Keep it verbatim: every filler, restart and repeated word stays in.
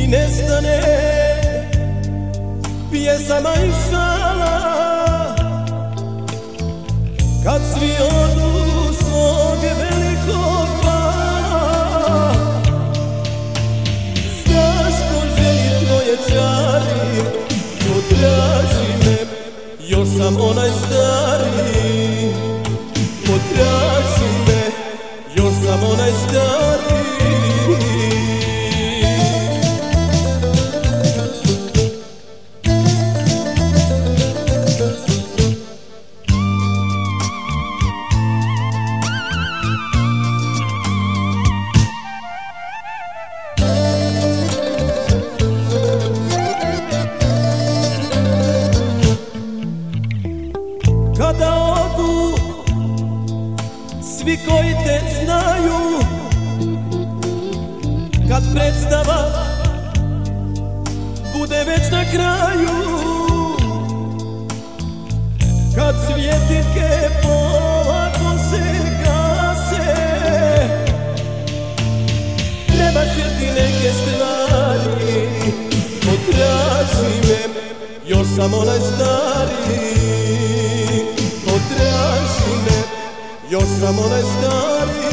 nestane pjesama i šala, kad svi odu svog velikog vala. Znaš ko želi tvoje čari, potraži me, još sam onaj stari. Potraži me, još sam onaj stari. Kada odu svi koji te znaju, kad predstava bude već na kraju, kad svjetiljke polako se gase, trebaš jer ti neke stvari. Potraži me, još sam onaj stari. Potraži me, još sam onaj stari.